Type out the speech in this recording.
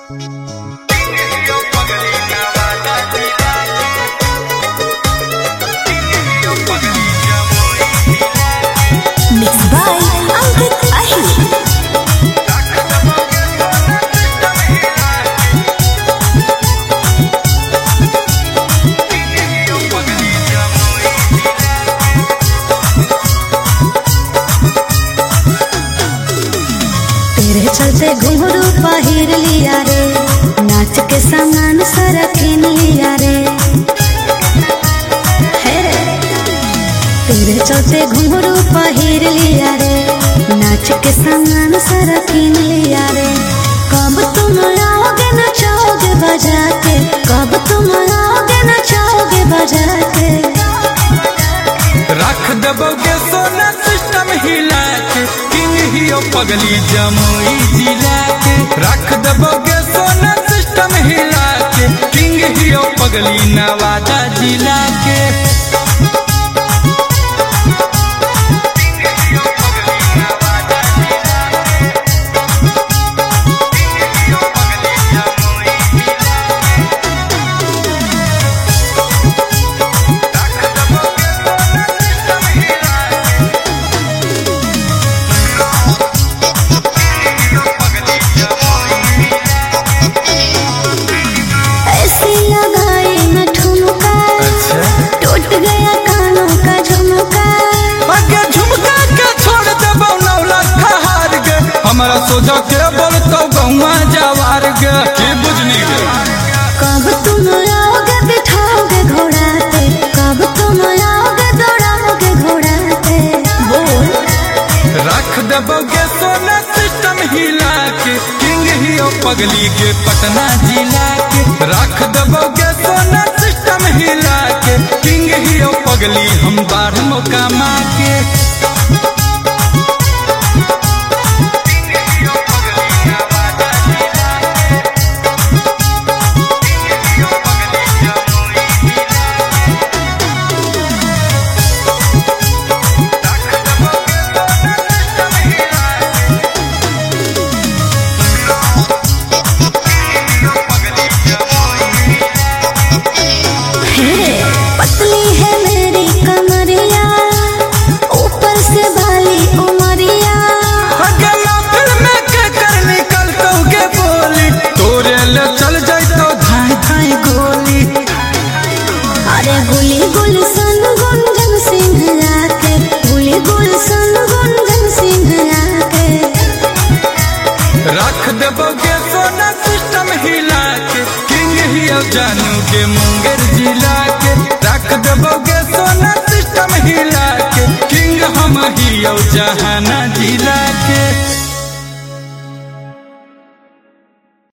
Mixed by Ankit Ahir. तेरे चलते घुंघरू पहिर लिया रे, नाच के सामान सारा किन लिया रे। तेरे चलते घुंघरू पहिर लिया रे, नाच के सामान सारा किन लिया रे। कब तुम आओगे नचाओगे बजा के, कब तुम आओगे नचाओगे बजा के। रख दबोगे सोना सिस्टम हिला के, किंग ही ओ पगली जमुई जिला के। रख दबोगे सोना सिस्टम हिला के, किंग ही ओ पगली नवादा जिला के। हमारा सोचा के बोलतो गौवा जवार के बुझनी गे। कब तुम आओगे बिठाओगे घोड़ा पे, कब तुम आओगे दौड़ाओगे घोड़ा पे। बोल रख दबोगे सोना सिस्टम हिला के, किंग ही ओ पगली के पटना जिला के। रख दबोगे सोना सिस्टम हिला के, किंग ही ओ पगली हम बार मोकामा के। पतली है मेरी कमरिया, ऊपर से बाली उमरिया। फिर में के कर निकल कहोगे बोली, तोरे ले चल जाए तो धाई धाई गोली। अरे गुली गुल सन गुंजन सिंह आके, गुली गुल सन गुंजन सिंह आके। रख दबोगे सोना सिस्टम हिला के, किंग ही ओ जानू के मुंगेर जिला के। रख दबोगे सोना सिस्टम हिला के, किंग हम ही ओ जहाना जिला के।